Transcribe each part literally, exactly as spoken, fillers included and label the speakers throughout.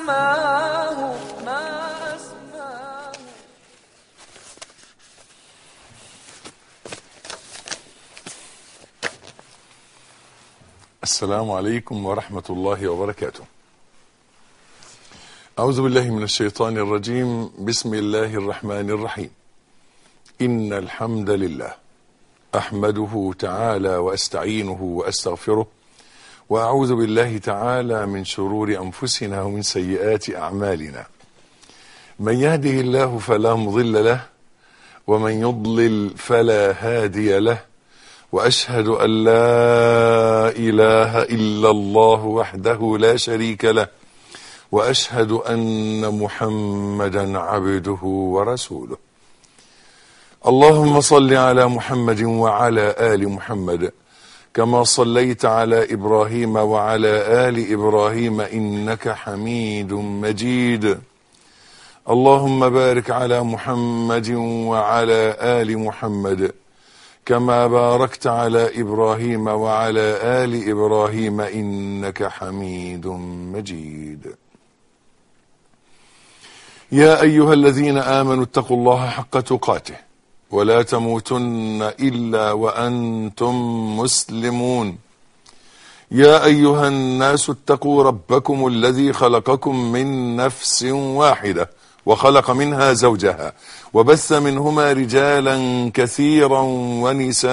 Speaker 1: أسماه ما أسماه.
Speaker 2: السلام عليكم ورحمة الله وبركاته. أعوذ بالله من الشيطان الرجيم. بسم الله الرحمن الرحيم. إن الحمد لله أحمده تعالى وأستعينه وأستغفره، وأعوذ بالله تعالى من شرور أنفسنا ومن سيئات أعمالنا. من يهده الله فلا مضل له، ومن يضلل فلا هادي له، وأشهد أن لا إله إلا الله وحده لا شريك له، وأشهد أن محمدا عبده ورسوله. اللهم صل على محمد وعلى آل محمد كما صليت على إبراهيم وعلى آل إبراهيم إنك حميد مجيد. اللهم بارك على محمد وعلى آل محمد كما باركت على إبراهيم وعلى آل إبراهيم إنك حميد مجيد. يا أيها الذين آمنوا اتقوا الله حق تقاته ولا تموتن إلا وأنتم مسلمون. يا أيها الناس اتقوا ربكم الذي خلقكم من نفس واحدة وخلق منها زوجها وبث منهما رجالا كثيرا ونساء،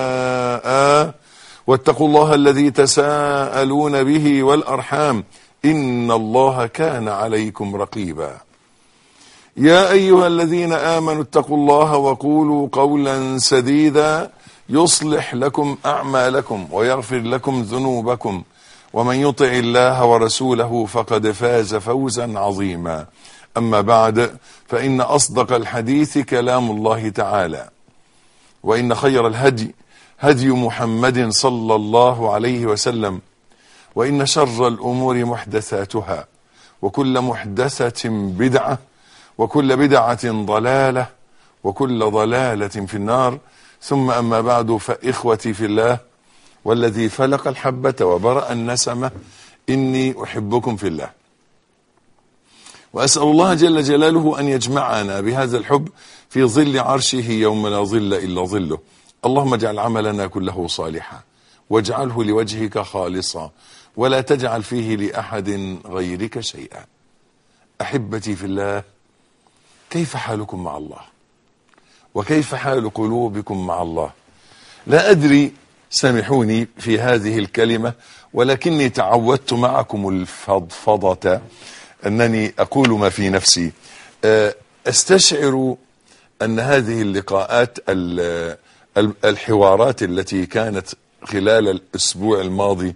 Speaker 2: واتقوا الله الذي تساءلون به والأرحام إن الله كان عليكم رقيبا. يا أيها الذين آمنوا اتقوا الله وقولوا قولا سديدا يصلح لكم أعمالكم ويغفر لكم ذنوبكم، ومن يطع الله ورسوله فقد فاز فوزا عظيما. أما بعد، فإن أصدق الحديث كلام الله تعالى، وإن خير الهدي هدي محمد صلى الله عليه وسلم، وإن شر الأمور محدثاتها، وكل محدثة بدعة، وكل بدعة ضلالة، وكل ضلالة في النار. ثم أما بعد، فإخوتي في الله والذي فلق الحبة وبرأ النسمة، إني أحبكم في الله، وأسأل الله جل جلاله أن يجمعنا بهذا الحب في ظل عرشه يوم لا ظل إلا ظله. اللهم اجعل عملنا كله صالحا، واجعله لوجهك خالصا، ولا تجعل فيه لأحد غيرك شيئا. أحبتي في الله، كيف حالكم مع الله؟ وكيف حال قلوبكم مع الله؟ لا أدري، سامحوني في هذه الكلمة، ولكني تعودت معكم الفضفضة، أنني أقول ما في نفسي. أستشعر أن هذه اللقاءات، الحوارات التي كانت خلال الأسبوع الماضي،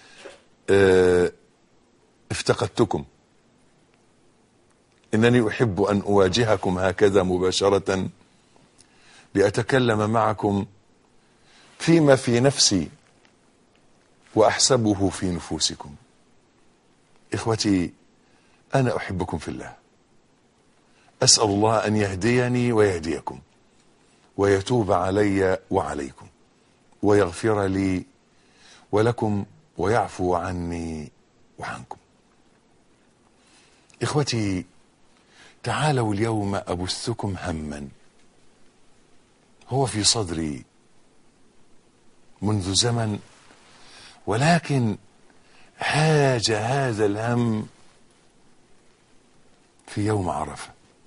Speaker 2: افتقدتكم. إنني أحب أن أواجهكم هكذا مباشرة، لأتكلم معكم فيما في نفسي وأحسبه في نفوسكم. إخوتي، أنا أحبكم في الله. أسأل الله أن يهديني ويهديكم، ويتوب علي وعليكم، ويغفر لي ولكم، ويعفو عني وعنكم. إخوتي، تعالوا اليوم أبثكم هما هو في صدري منذ زمن، ولكن هاج هذا الهم في يوم عرفة.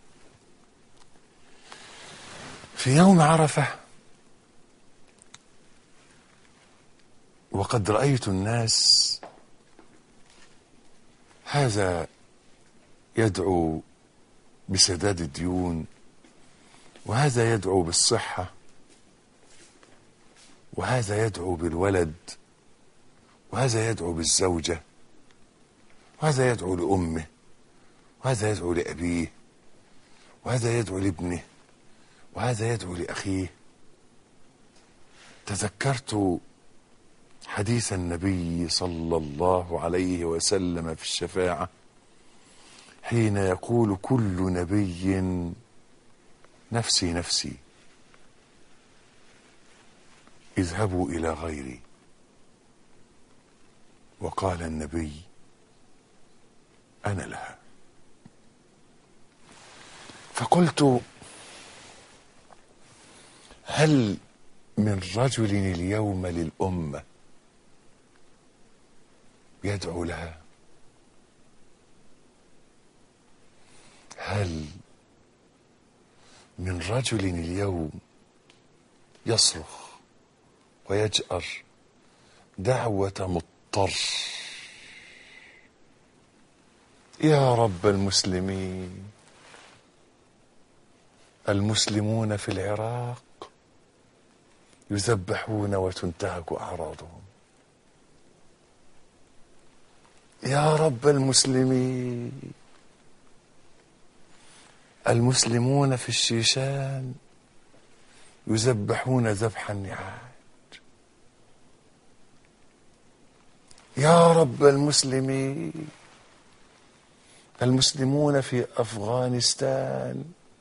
Speaker 2: في يوم عرفة وقد رأيت الناس، هذا يدعو بسداد الديون، وهذا يدعو بالصحة، وهذا يدعو بالولد، وهذا يدعو بالزوجة، وهذا يدعو لأمه، وهذا يدعو لأبيه، وهذا يدعو لابنه، وهذا يدعو لأخيه. تذكرت حديث النبي صلى الله عليه وسلم في الشفاعة، حين يقول كل نبي نفسي نفسي، اذهبوا إلى غيري. وقال النبي أنا لها. فقلت هل من رجل اليوم للأمة يدعو لها؟ هل من رجل اليوم يصرخ ويجأر دعوة مضطر؟ يا رب المسلمين، المسلمون في العراق يذبحون وتنتهك أعراضهم. يا رب المسلمين، المسلمون في الشيشان يذبحون ذبح النعاج. يا رب المسلمين، المسلمون في أفغانستان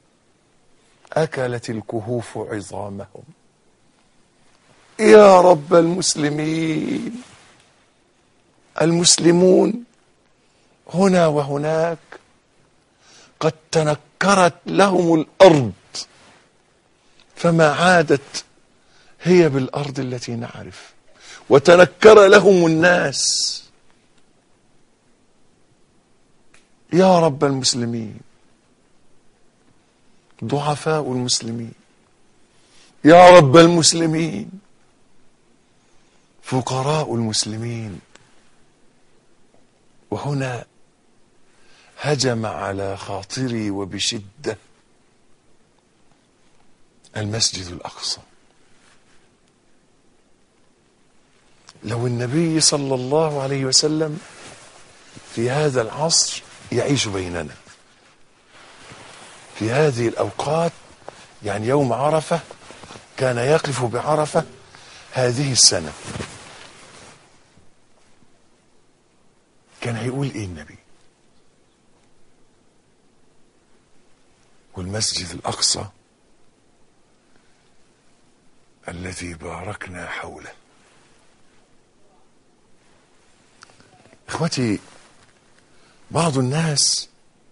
Speaker 2: أكلت الكهوف عظامهم. يا رب المسلمين، المسلمون هنا وهناك قد تنكرت لهم الأرض فما عادت هي بالأرض التي نعرف، وتنكر لهم الناس. يا رب المسلمين، ضعفاء المسلمين، يا رب المسلمين، فقراء المسلمين. وهنا هجم على خاطري وبشدة المسجد الأقصى. لو النبي صلى الله عليه وسلم في هذا العصر يعيش بيننا في هذه الأوقات، يعني يوم عرفة كان يقف بعرفة هذه السنة، كان هيقول ايه النبي؟ والمسجد الأقصى الذي باركنا حوله. اخوتي، بعض الناس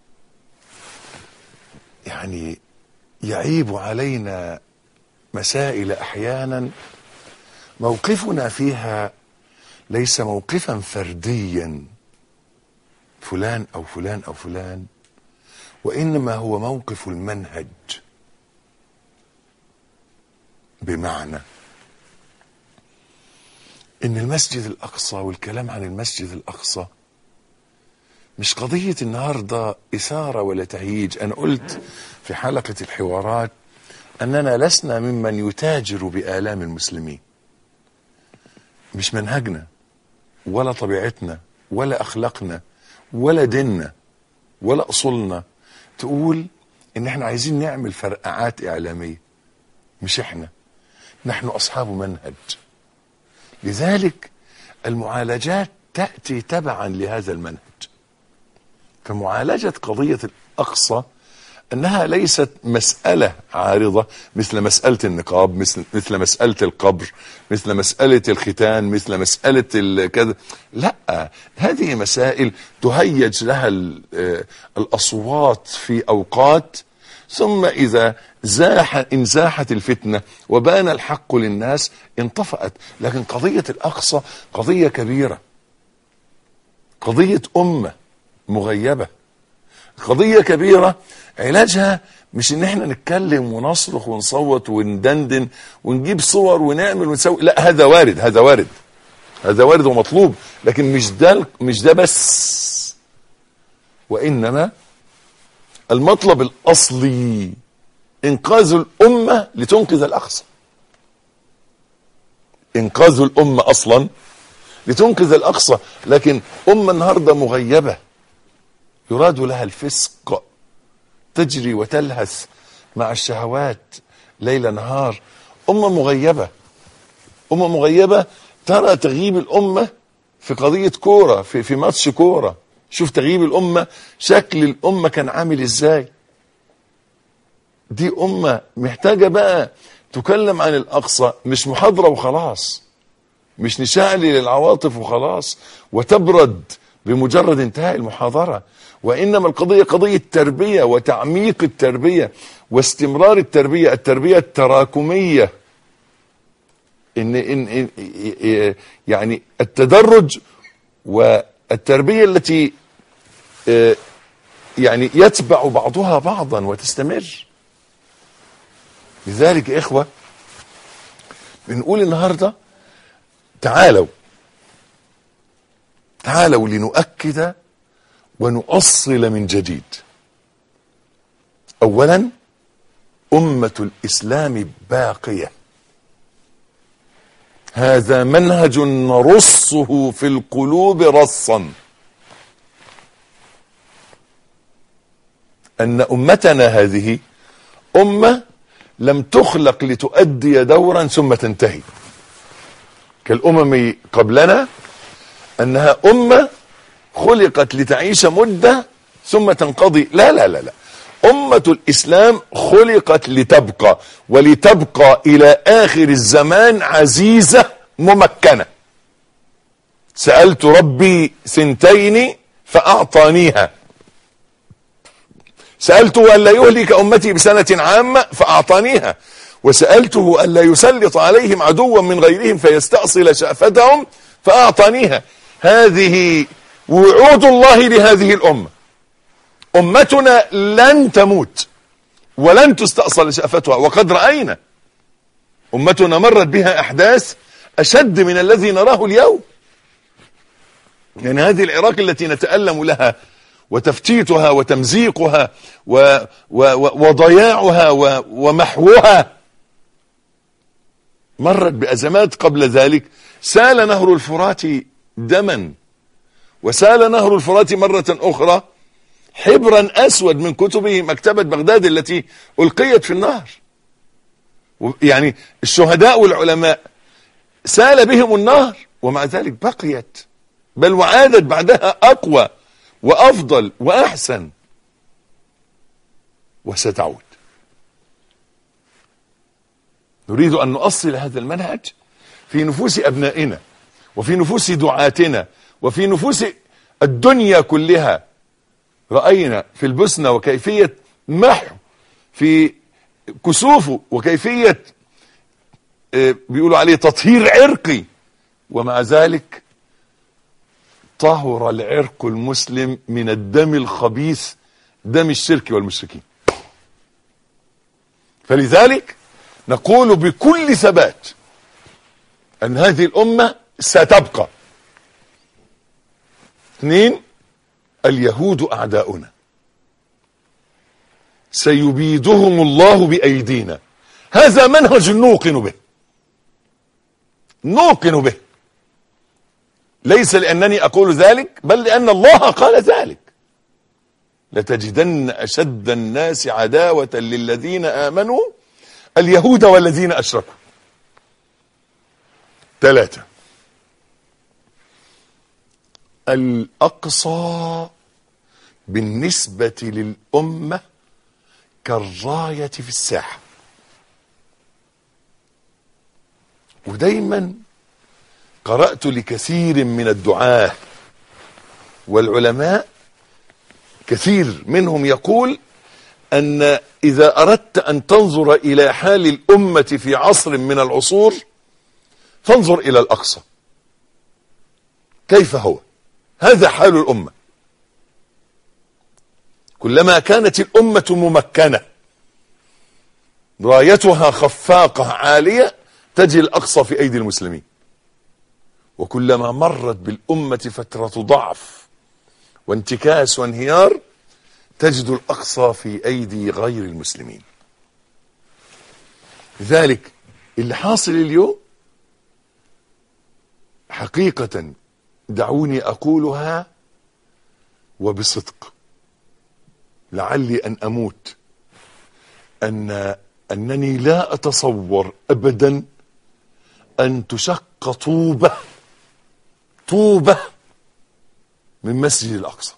Speaker 2: يعني يعيب علينا مسائل احيانا موقفنا فيها ليس موقفا فرديا فلان او فلان او فلان، وانما هو موقف المنهج. بمعنى ان المسجد الاقصى والكلام عن المسجد الاقصى مش قضية النهاردة إثارة ولا تهييج. أنا قلت في حلقة الحوارات أننا لسنا ممن يتاجر بآلام المسلمين. مش منهجنا ولا طبيعتنا ولا أخلاقنا ولا ديننا ولا أصولنا تقول إن احنا عايزين نعمل فرقعات إعلامية. مش احنا، نحن أصحاب منهج. لذلك المعالجات تأتي تبعا لهذا المنهج. فمعالجة قضية الأقصى أنها ليست مسألة عارضة مثل مسألة النقاب، مثل مثل مسألة القبر، مثل مسألة الختان، مثل مسألة كذا. لا، هذه مسائل تهيج لها الأصوات في أوقات، ثم إذا زاح انزاحت الفتنة وبان الحق للناس انطفأت. لكن قضية الأقصى قضية كبيرة، قضية أمة مغيبة، قضية كبيرة. علاجها مش ان احنا نتكلم ونصرخ ونصوت وندندن ونجيب صور ونعمل ونسوي. لا، هذا وارد، هذا وارد، هذا وارد ومطلوب، لكن مش ده مش ده بس. وانما المطلب الاصلي انقاذ الامة لتنقذ الاقصى. انقاذ الامة اصلا لتنقذ الاقصى. لكن امة النهاردة مغيبة يراد لها الفسق، تجري وتلهث مع الشهوات ليل نهار. أمة مغيبة، أمة مغيبة. ترى تغييب الأمة في قضية كورة، في, في ماتش كورة. شوف تغييب الأمة، شكل الأمة كان عامل إزاي. دي أمة محتاجة بقى تكلم عن الأقصى، مش محاضرة وخلاص، مش نشعل للعواطف وخلاص وتبرد بمجرد انتهاء المحاضرة، وإنما القضية قضية تربية وتعميق التربية واستمرار التربية، التربية التراكمية، إن, إن, إن يعني التدرج والتربية التي يعني يتبع بعضها بعضا وتستمر. لذلك يا إخوة بنقول النهاردة تعالوا تعالوا لنؤكد ونؤصل من جديد. أولا، أمة الإسلام باقية، هذا منهج نرصه في القلوب رصا، أن أمتنا هذه أمة لم تخلق لتؤدي دورا ثم تنتهي كالأمم قبلنا، أنها أمة خلقت لتعيش مدة ثم تنقضي. لا لا لا لا، أمة الإسلام خلقت لتبقى، ولتبقى إلى آخر الزمان عزيزة ممكنة. سألت ربي سنتين فأعطانيها، سألته ألا يهلك أمتي بسنة عامة فأعطانيها، وسألته ألا يسلط عليهم عدوا من غيرهم فيستأصل شأفتهم فأعطانيها. هذه وعود الله لهذه الأمة. أمتنا لن تموت ولن تستأصل شأفتها، وقد رأينا أمتنا مرت بها أحداث أشد من الذي نراه اليوم. يعني هذه العراق التي نتألم لها وتفتيتها وتمزيقها و و و وضياعها و ومحوها مرت بأزمات قبل ذلك. سال نهر الفرات دما، وسال نهر الفرات مرة أخرى حبرا أسود من كتبه مكتبة بغداد التي ألقيت في النهر. يعني الشهداء والعلماء سال بهم النهر، ومع ذلك بقيت، بل وعادت بعدها أقوى وأفضل وأحسن، وستعود. نريد أن نؤصل هذا المنهج في نفوس أبنائنا، وفي نفوس دعاتنا، وفي نفوس الدنيا كلها. رأينا في البوسنة وكيفية محو في كسوفه، وكيفية بيقولوا عليه تطهير عرقي، ومع ذلك طهر العرق المسلم من الدم الخبيث، دم الشرك والمشركين. فلذلك نقول بكل ثبات أن هذه الأمة ستبقى. اثنين، اليهود أعداؤنا سيبيدهم الله بأيدينا. هذا منهج نوقن به، نوقن به، ليس لأنني أقول ذلك، بل لأن الله قال ذلك. لتجدن أشد الناس عداوة للذين آمنوا اليهود والذين أشركوا. ثلاثة، الأقصى بالنسبة للأمة كالراية في الساحة. ودايما قرأت لكثير من الدعاة والعلماء، كثير منهم يقول أن إذا أردت أن تنظر إلى حال الأمة في عصر من العصور فانظر إلى الأقصى كيف هو. هذا حال الأمة. كلما كانت الأمة ممكنة رايتها خفاقة عالية تجي الأقصى في أيدي المسلمين، وكلما مرت بالأمة فترة ضعف وانتكاس وانهيار تجد الأقصى في أيدي غير المسلمين. لذلك اللي حاصل اليوم حقيقة دعوني أقولها وبصدق، لعلي أن أموت، أن أنني لا أتصور أبدا أن تشق طوبة طوبة من مسجد الأقصى،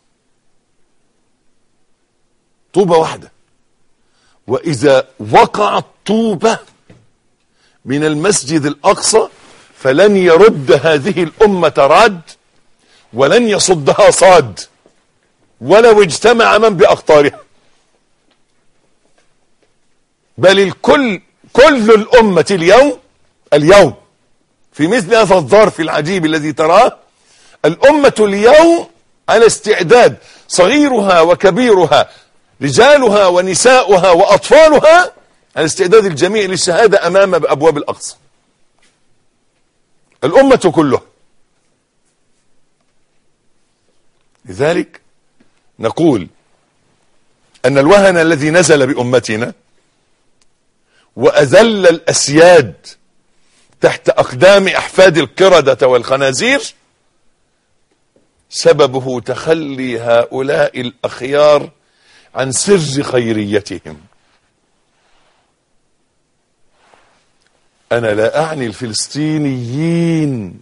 Speaker 2: طوبة واحدة. وإذا وقعت طوبة من المسجد الأقصى فلن يرد هذه الأمة رد، ولن يصدها صاد ولو اجتمع من بأقطارها، بل الكل كل الأمة اليوم اليوم في مثل هذا الظرف العجيب الذي تراه، الأمة اليوم على استعداد، صغيرها وكبيرها، رجالها ونساؤها وأطفالها، على استعداد الجميع للشهادة أمام أبواب الأقصى. الأمة كلها. لذلك نقول أن الوهن الذي نزل بأمتنا وأذل الأسياد تحت أقدام أحفاد القردة والخنازير سببه تخلي هؤلاء الأخيار عن سر خيريتهم. أنا لا أعني الفلسطينيين،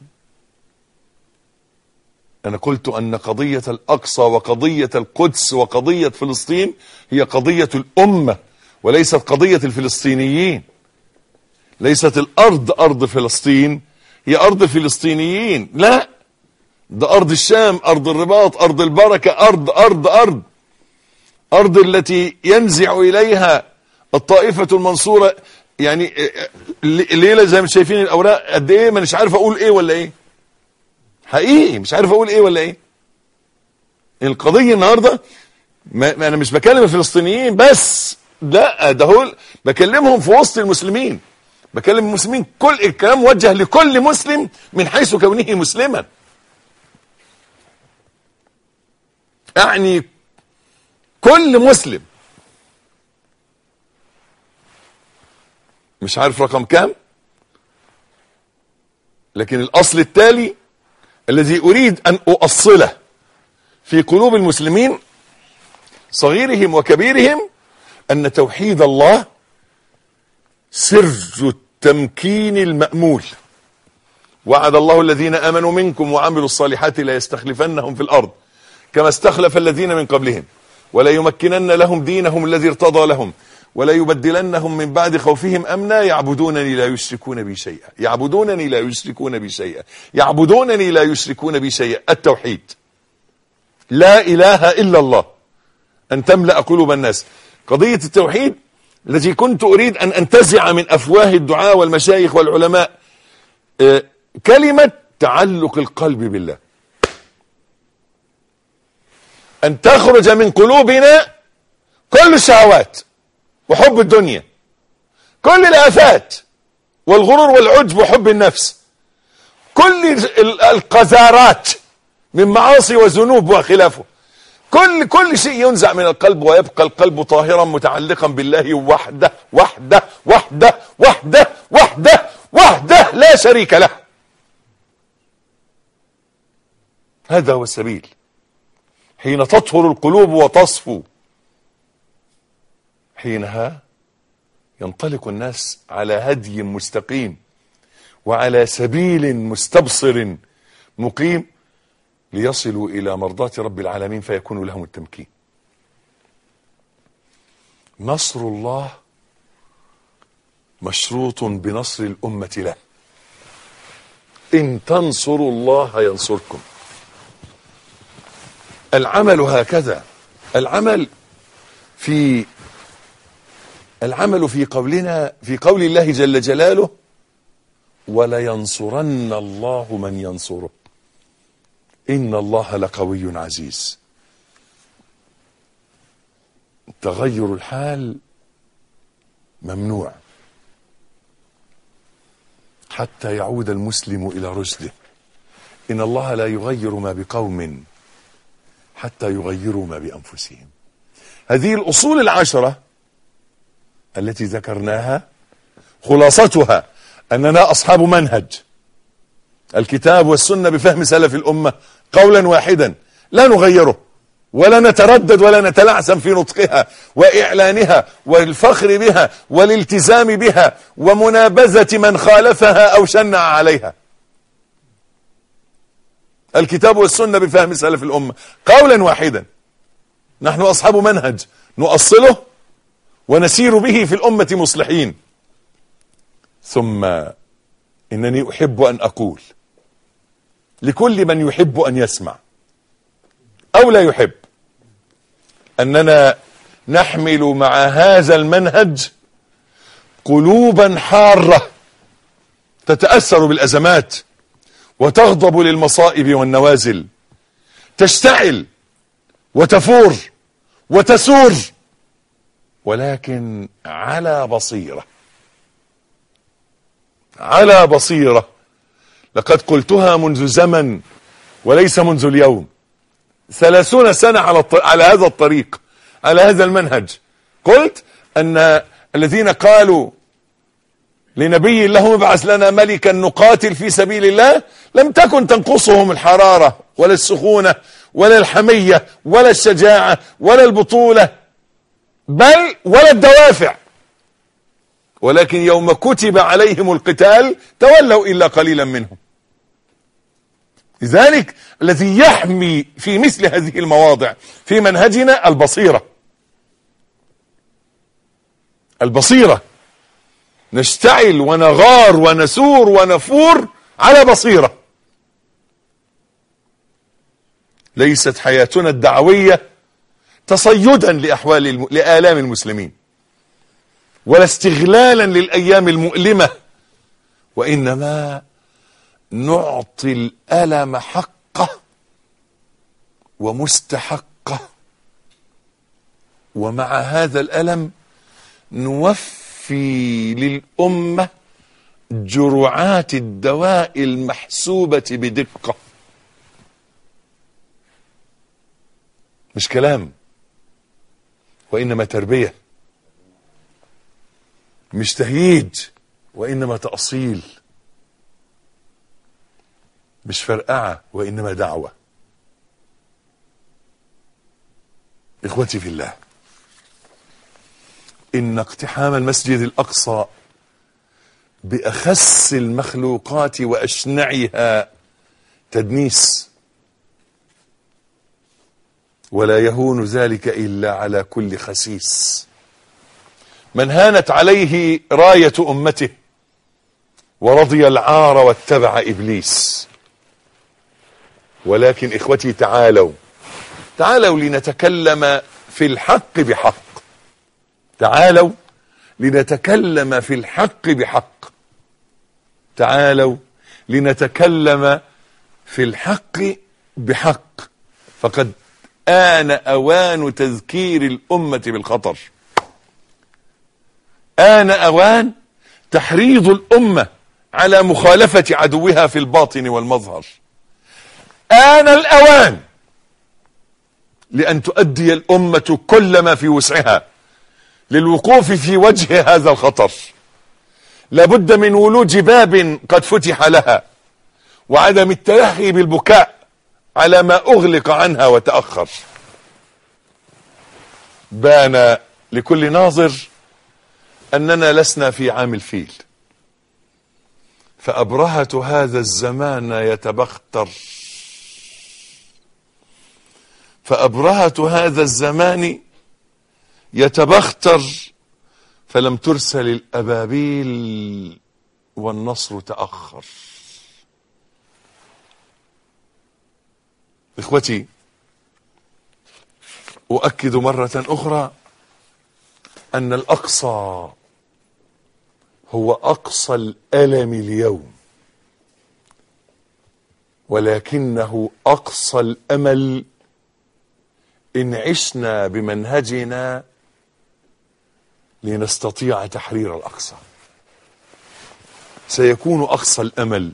Speaker 2: أنا قلت أن قضية الأقصى وقضية القدس وقضية فلسطين هي قضية الأمة وليست قضية الفلسطينيين. ليست الأرض أرض فلسطين هي أرض الفلسطينيين، لا، ده أرض الشام، أرض الرباط، أرض البركة، أرض أرض أرض أرض التي ينزع إليها الطائفة المنصورة. يعني الليلة زي ما شايفين الأوراق قد إيه، ما مش عارف أقول إيه ولا إيه، حقيقي مش عارف أقول إيه ولا إيه. القضية النهاردة ما أنا مش بكلم الفلسطينيين بس، لا، ده هو بكلمهم في وسط المسلمين، بكلم المسلمين. كل الكلام موجه لكل مسلم من حيث كونه مسلما. يعني كل مسلم، مش عارف رقم كام، لكن الأصل التالي الذي أريد أن أؤصله في قلوب المسلمين صغيرهم وكبيرهم، أن توحيد الله سر التمكين المأمول. وعد الله الذين آمنوا منكم وعملوا الصالحات لا يستخلفنهم في الأرض كما استخلف الذين من قبلهم ولا يمكنن لهم دينهم الذي ارتضى لهم ولا يبدلنهم من بعد خوفهم أمنا يعبدونني لا يشركون بي شيئا يعبدونني لا يشركون بي شيئا يعبدونني لا يشركون بي شيئا. التوحيد، لا إله إلا الله، أن تملأ قلوب الناس. قضية التوحيد التي كنت أريد أن أنتزع من أفواه الدعاء والمشايخ والعلماء كلمة تعلق القلب بالله، أن تخرج من قلوبنا كل الشهوات وحب الدنيا، كل الآفات والغرور والعجب وحب النفس، كل القذارات من معاصي وذنوب وخلافه، كل كل شيء ينزع من القلب ويبقى القلب طاهرا متعلقا بالله وحده وحده وحده وحده وحده وحده لا شريك له. هذا هو السبيل. حين تطهر القلوب وتصفو، حينها ينطلق الناس على هدي مستقيم وعلى سبيل مستبصر مقيم ليصلوا إلى مرضاة رب العالمين فيكون لهم التمكين. نصر الله مشروط بنصر الأمة له. إن تنصروا الله ينصركم. العمل هكذا، العمل في العمل في قولنا في قول الله جل جلاله ولينصرن الله من ينصره إن الله لقوي عزيز. تغير الحال ممنوع حتى يعود المسلم إلى رشده. إن الله لا يغير ما بقوم حتى يغيروا ما بأنفسهم. هذه الأصول العشرة التي ذكرناها خلاصتها أننا أصحاب منهج الكتاب والسنة بفهم سلف الأمة قولا واحدا لا نغيره ولا نتردد ولا نتلعثم في نطقها وإعلانها والفخر بها والالتزام بها ومنابذة من خالفها أو شنع عليها. الكتاب والسنة بفهم سلف الأمة قولا واحدا. نحن أصحاب منهج نؤصله ونسير به في الأمة مصلحين. ثم إنني أحب أن أقول لكل من يحب أن يسمع أو لا يحب أننا نحمل مع هذا المنهج قلوبا حارة تتأثر بالأزمات وتغضب للمصائب والنوازل، تشتعل وتفور وتسور، ولكن على بصيرة، على بصيرة. لقد قلتها منذ زمن وليس منذ اليوم، ثلاثون سنة على على هذا الطريق، على هذا المنهج. قلت أن الذين قالوا لنبي اللهم ابعث لنا ملكا نقاتل في سبيل الله لم تكن تنقصهم الحرارة ولا السخونة ولا الحمية ولا الشجاعة ولا البطولة بل ولا الدوافع، ولكن يوم كتب عليهم القتال تولوا إلا قليلا منهم. لذلك الذي يحمي في مثل هذه المواضع في منهجنا البصيرة، البصيرة، نشتعل ونغار ونسور ونفور على بصيرة. ليست حياتنا الدعوية تصيدا لأحوال الم... لآلام المسلمين ولا استغلالا للأيام المؤلمة، وإنما نعطي الألم حقه ومستحقه، ومع هذا الألم نوفي للأمة جرعات الدواء المحسوبة بدقة. مش كلام وإنما تربية، مش تهييج وإنما تأصيل، مش فرقعة وإنما دعوة. إخوتي في الله، إن اقتحام المسجد الأقصى بأخس المخلوقات وأشنعها تدنيس، ولا يهون ذلك إلا على كل خسيس من هانت عليه راية أمته ورضي العار واتبع إبليس. ولكن إخوتي تعالوا تعالوا لنتكلم في الحق بحق، تعالوا لنتكلم في الحق بحق، تعالوا لنتكلم في الحق بحق. فقد آن أوان تذكير الأمة بالخطر، آن أوان تحريض الأمة على مخالفة عدوها في الباطن والمظهر، آن الأوان لأن تؤدي الأمة كل ما في وسعها للوقوف في وجه هذا الخطر. لابد من ولوج باب قد فتح لها، وعدم التلهي بالبكاء على ما أغلق عنها وتأخر. بان لكل ناظر أننا لسنا في عام الفيل، فأبرهة هذا الزمان يتبختر، فأبرهة هذا الزمان يتبختر، فلم ترسل الأبابيل والنصر تأخر. إخوتي، أؤكد مرة أخرى أن الأقصى هو أقصى الألم اليوم، ولكنه أقصى الأمل إن عشنا بمنهجنا لنستطيع تحرير الأقصى. سيكون أقصى الأمل.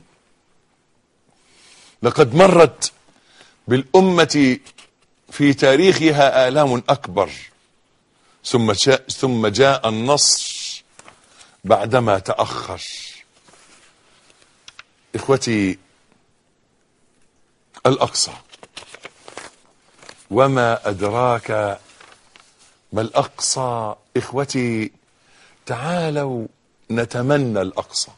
Speaker 2: لقد مرت بالأمة في تاريخها آلام أكبر، ثم جاء, ثم جاء النصر بعدما تأخر. إخوتي، الأقصى، وما أدراك ما الأقصى. إخوتي، تعالوا نتمنى الأقصى،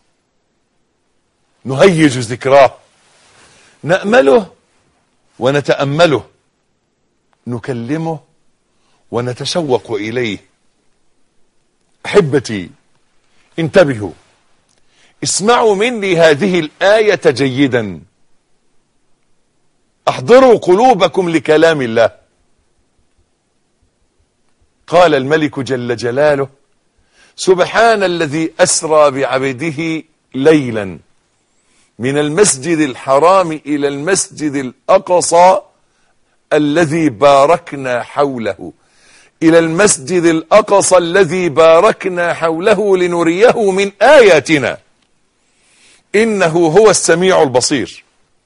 Speaker 2: نهيج ذكراه، نأمله ونتأمله، نكلمه ونتشوق إليه. أحبتي، انتبهوا، اسمعوا مني هذه الآية جيدا. احضروا قلوبكم لكلام الله. قال الملك جل جلاله: سبحان الذي أسرى بعبده ليلا من المسجد الحرام إلى المسجد الأقصى الذي باركنا حوله إلى المسجد الأقصى الذي باركنا حوله لنريه من آياتنا إنه هو السميع البصير.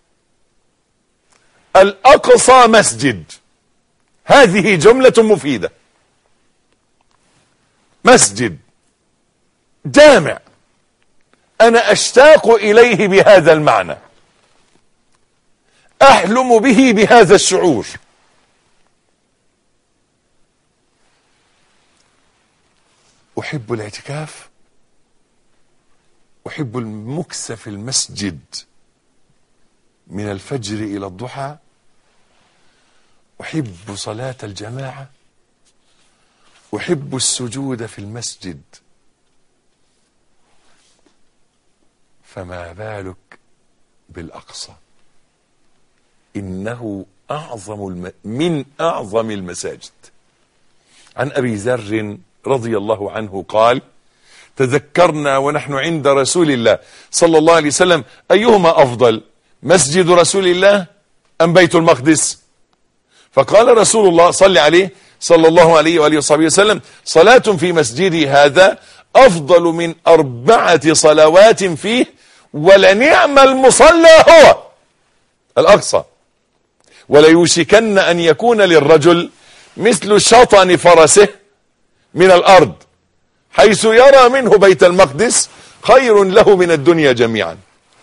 Speaker 2: الأقصى مسجد، هذه جملة مفيدة. مسجد جامع، أنا أشتاق إليه بهذا المعنى، أحلم به بهذا الشعور. أحب الاعتكاف، أحب المكث في المسجد من الفجر إلى الضحى، أحب صلاة الجماعة، أحب السجود في المسجد، فما بالك بالأقصى؟ إنه أعظم الم... من أعظم المساجد. عن أبي ذر رضي الله عنه قال: تذكرنا ونحن عند رسول الله صلى الله عليه وسلم أيهما أفضل، مسجد رسول الله أم بيت المقدس؟ فقال رسول الله صلى عليه صلى الله عليه وآله وصحبه وسلم: صلاة في مسجدي هذا أفضل من أربعة صلوات فيه، ولنعم المصلى هو الأقصى. وليوشكن أن يكون للرجل مثل شطن فرسه من الأرض حيث يرى منه بيت المقدس خير له من الدنيا جميعا،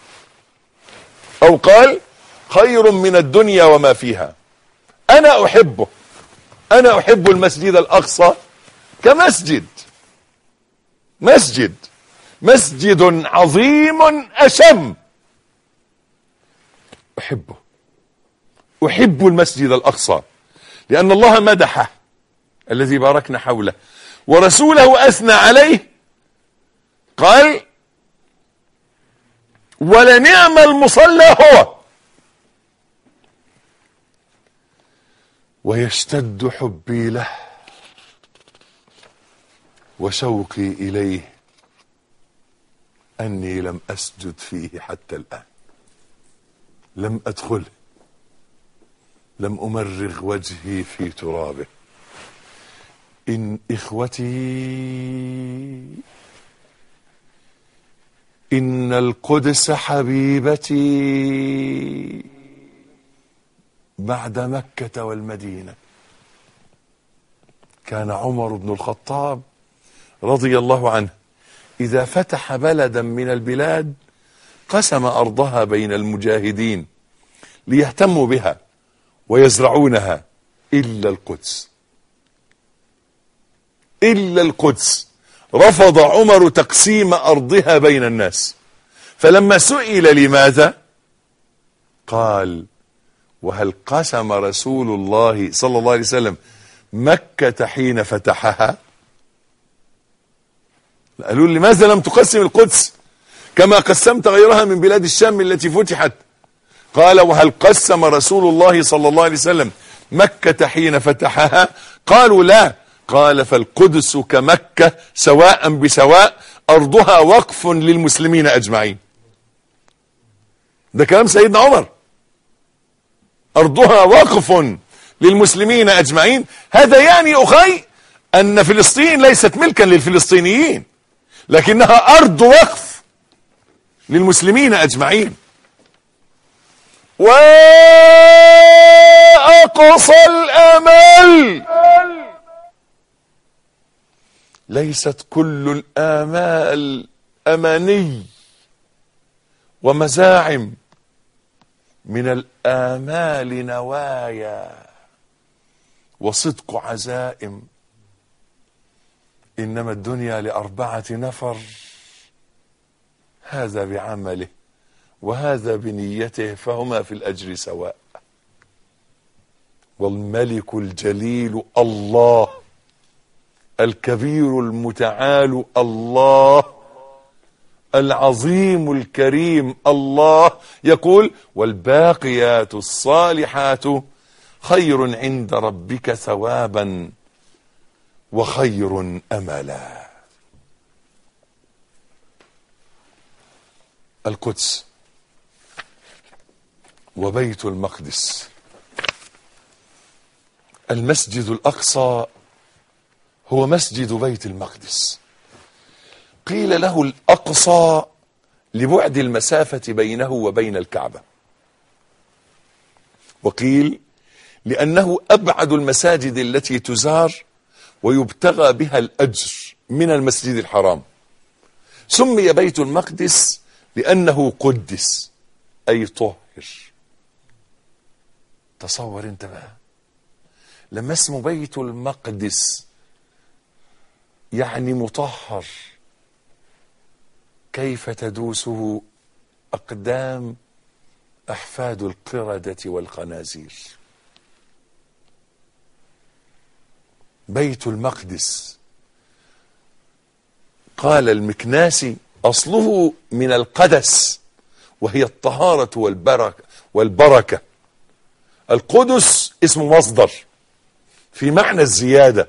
Speaker 2: أو قال خير من الدنيا وما فيها. أنا أحبه، أنا أحب المسجد الأقصى كمسجد، مسجد مسجد عظيم أشم، أحبه، أحب المسجد الأقصى لأن الله مدحه الذي باركنا حوله، ورسوله أثنى عليه قال: ولنعم المصلى هو. ويشتد حبي له وشوقي إليه أني لم أسجد فيه حتى الآن، لم أدخله، لم أمرغ وجهي في ترابه. إن إخوتي، إن القدس حبيبتي بعد مكة والمدينة. كان عمر بن الخطاب رضي الله عنه إذا فتح بلدا من البلاد قسم أرضها بين المجاهدين ليهتموا بها ويزرعونها، إلا القدس، إلا القدس رفض عمر تقسيم أرضها بين الناس. فلما سئل لماذا قال: وهل قسم رسول الله صلى الله عليه وسلم مكة حين فتحها؟ قالوا: لماذا لم تقسم القدس كما قسمت غيرها من بلاد الشام التي فتحت؟ قال: وهل قسم رسول الله صلى الله عليه وسلم مكة حين فتحها؟ قالوا: لا. قال: فالقدس كمكة سواء بسواء، أرضها وقف للمسلمين أجمعين. ده كلام سيدنا عمر، أرضها وقف للمسلمين أجمعين. هذا يعني أخي أن فلسطين ليست ملكا للفلسطينيين، لكنها أرض وقف للمسلمين أجمعين. وأقصى الأمل، ليست كل الآمال أماني ومزاعم، من الآمال نوايا وصدق عزائم. إنما الدنيا لأربعة نفر، هذا بعمله وهذا بنيته، فهما في الأجر سواء. والملك الجليل الله، الكبير المتعال الله، العظيم الكريم الله يقول: والباقيات الصالحات خير عند ربك ثوابا وخير أملا. القدس وبيت المقدس. المسجد الأقصى هو مسجد بيت المقدس. قيل له الأقصى لبعد المسافة بينه وبين الكعبة، وقيل لأنه أبعد المساجد التي تزار ويبتغى بها الأجر من المسجد الحرام. سمي بيت المقدس لأنه قدس أي طهر. تصور انت بقى لما اسمه بيت المقدس يعني مطهر، كيف تدوسه أقدام أحفاد القردة والخنازير. بيت المقدس قال المكناسي أصله من القدس وهي الطهارة والبركة والبركة. القدس اسم مصدر في معنى الزيادة،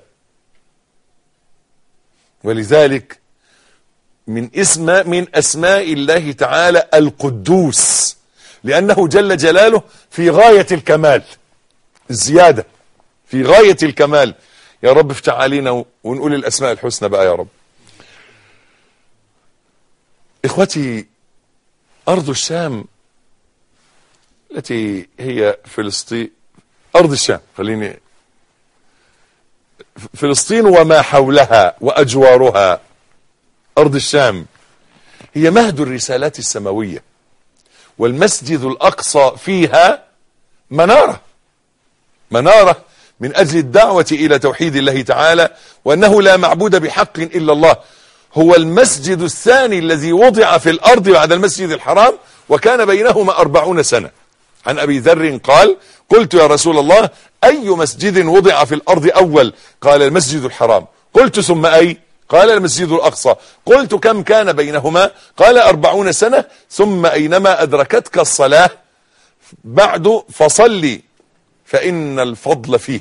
Speaker 2: ولذلك من اسم من أسماء الله تعالى القدوس، لأنه جل جلاله في غاية الكمال، الزيادة في غاية الكمال. يا رب افتح علينا ونقول الأسماء الحسنى بقى يا رب. إخوتي، أرض الشام التي هي فلسطين، أرض الشام، خليني فلسطين وما حولها وأجوارها، أرض الشام هي مهد الرسالات السماوية، والمسجد الأقصى فيها منارة منارة من أجل الدعوة إلى توحيد الله تعالى، وأنه لا معبود بحق إلا الله. هو المسجد الثاني الذي وضع في الأرض بعد المسجد الحرام، وكان بينهما أربعون سنة. عن أبي ذر قال: قلت يا رسول الله أي مسجد وضع في الأرض أول؟ قال: المسجد الحرام. قلت: ثم أي؟ قال: المسجد الأقصى. قلت: كم كان بينهما؟ قال: أربعون سنة. ثم أينما أدركتك الصلاة بعد فصلي فإن الفضل فيه.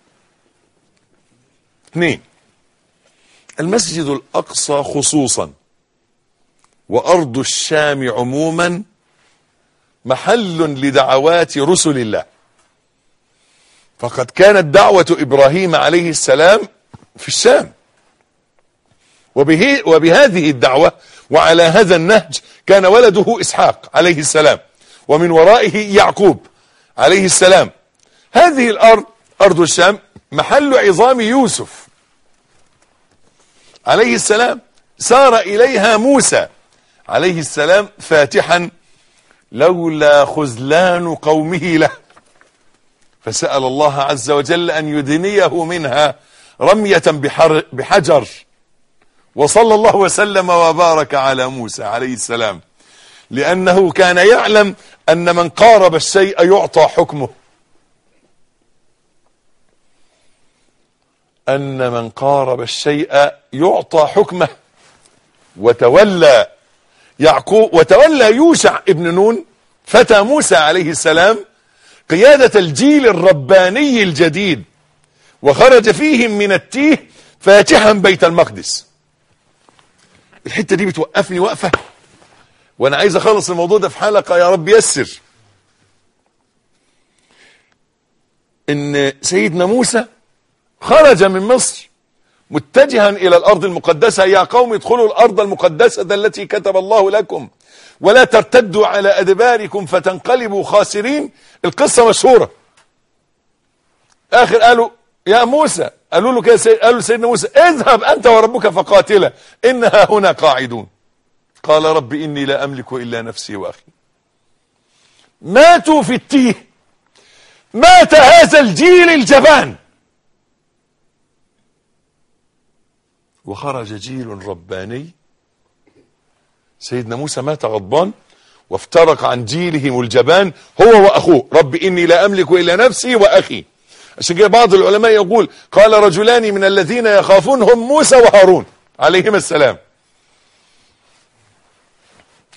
Speaker 2: اثنين، المسجد الأقصى خصوصا وأرض الشام عموما محل لدعوات رسل الله، فقد كانت دعوة إبراهيم عليه السلام في الشام، وبه وبهذه الدعوة وعلى هذا النهج كان ولده إسحاق عليه السلام، ومن ورائه يعقوب عليه السلام. هذه الأرض أرض الشام محل عظام يوسف عليه السلام، سار إليها موسى عليه السلام فاتحا لولا خذلان قومه له، فسأل الله عز وجل أن يدنيه منها رمية بحجر، وصلى الله وسلم وبارك على موسى عليه السلام، لأنه كان يعلم أن من قارب الشيء يعطى حكمه، أن من قارب الشيء يعطى حكمه. وتولى يعقوب وتولى يوشع ابن نون فتى موسى عليه السلام قيادة الجيل الرباني الجديد، وخرج فيهم من التيه فاتحا بيت المقدس. الحتة دي بتوقفني وقفة، وانا عايز اخلص الموضوع ده في حلقة، يا رب يسر. ان سيدنا موسى خرج من مصر متجها الى الارض المقدسة: يا قوم ادخلوا الارض المقدسة التي كتب الله لكم ولا ترتدوا على ادباركم فتنقلبوا خاسرين. القصة مشهورة. اخر قالوا يا موسى، قالوا له كده، قالوا لسيدنا موسى: اذهب انت وربك فقاتلا انها هنا قاعدون. قال: رب اني لا املك الا نفسي واخي. ماتوا في التيه، مات هذا الجيل الجبان، وخرج جيل رباني. سيدنا موسى مات غضبان وافترق عن جيلهم الجبان هو واخوه. رب اني لا املك الا نفسي واخي. عشان كده بعض العلماء يقول: قال رجلان من الذين يخافون هم موسى وهارون عليهما السلام.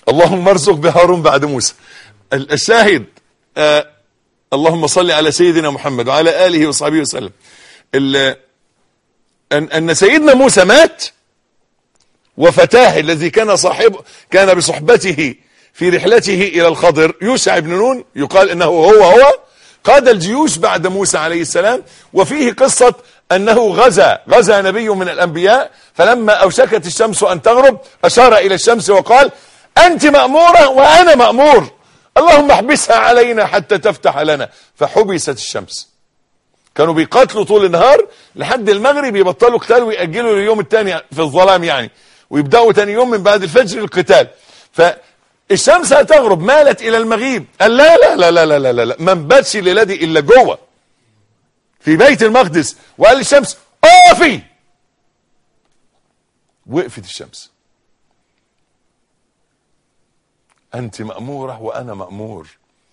Speaker 2: اللهم ارزق بهارون بعد موسى. الشاهد آه اللهم صل على سيدنا محمد وعلى آله وصحبه وسلم. أن, أن سيدنا موسى مات، وفتاه الذي كان صاحب كان بصحبته في رحلته إلى الخضر يوشع بن نون، يقال إنه هو هو قاد الجيوش بعد موسى عليه السلام. وفيه قصة أنه غزا غزا نبي من الأنبياء، فلما أوشكت الشمس أن تغرب أشار إلى الشمس وقال أنت مأمورة وأنا مأمور، اللهم احبسها علينا حتى تفتح لنا. فحبست الشمس. كانوا بيقاتلوا طول النهار لحد المغرب، يبطلوا قتال ويأجلوا لليوم الثاني في الظلام يعني، ويبدأوا ثاني يوم من بعد الفجر القتال. فالشمس هتغرب، مالت إلى المغيب، قال لا لا لا لا لا لا لا ما نباتش الليلة دي إلا جوه في بيت المقدس. وقال للشمس اقفي، وقفت الشمس. أنت مأمورة وأنا مأمور.